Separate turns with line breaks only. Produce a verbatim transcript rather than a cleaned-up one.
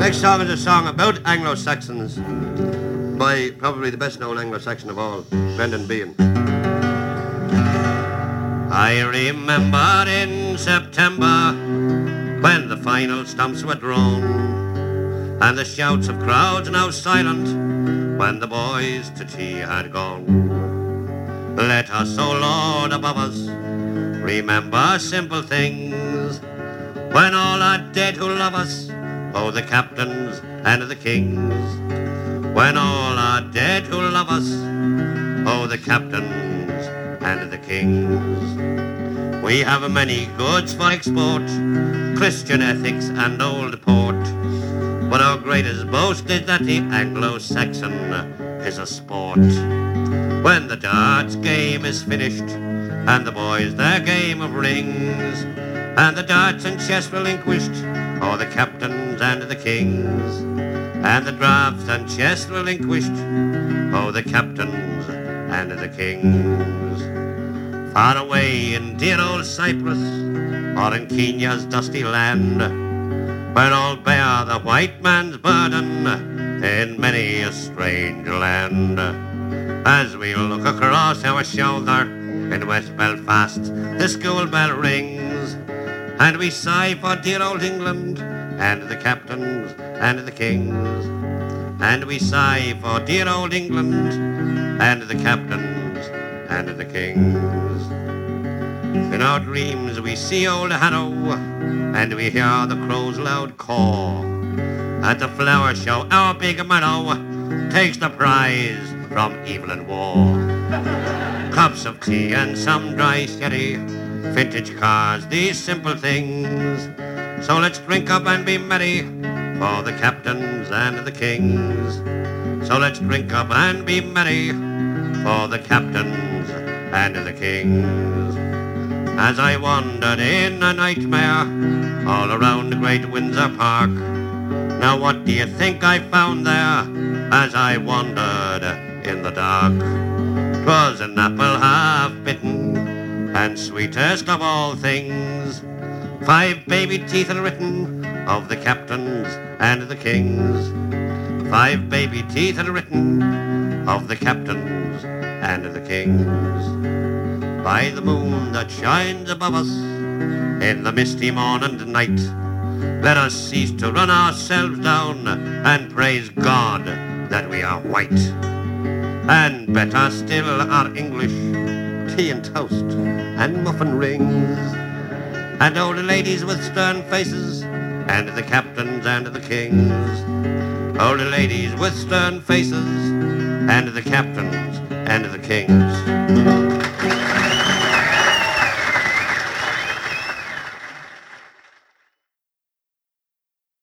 Next song is a song about Anglo-Saxons by probably the best-known Anglo-Saxon of all, Brendan Behan. I remember in September when the final stumps were drawn and the shouts of crowds now silent when the boys to tea had gone. Let us, O Lord above us, remember simple things when all are dead who love us, oh, the captains and the kings. When all are dead who love us, oh, the captains and the kings. We have many goods for export, Christian ethics and old port, but our greatest boast is that the Anglo-Saxon is a sport. When the darts game is finished, and the boys their game of rings, and the darts and chess relinquished, oh, the captains and the kings. And the draughts and chess relinquished, oh, the captains and the kings. Far away in dear old Cyprus, or in Kenya's dusty land, where all bear the white man's burden in many a strange land. As we look across our shoulder in West Belfast, the school bell rings, and we sigh for dear old England and the captains and the kings. And we sigh for dear old England and the captains and the kings. In our dreams we see old Harrow, and we hear the crow's loud caw. At the flower show our big Marrow takes the prize from evil and war. Cups of tea and some dry sherry, vintage cars, these simple things. So let's drink up and be merry for the captains and the kings. So let's drink up and be merry for the captains and the kings. As I wandered in a nightmare all around the great Windsor Park, now what do you think I found there as I wandered in the dark? 'Twas an apple half bitten and sweetest of all things, five baby teeth are written of the captains and the kings. Five baby teeth are written of the captains and the kings. By the moon that shines above us in the misty morn and night, let us cease to run ourselves down and praise God that we are white. And better still are English tea and toast and muffin rings, and old ladies with stern faces and the captains and the kings. Old ladies with stern faces and the captains and the kings.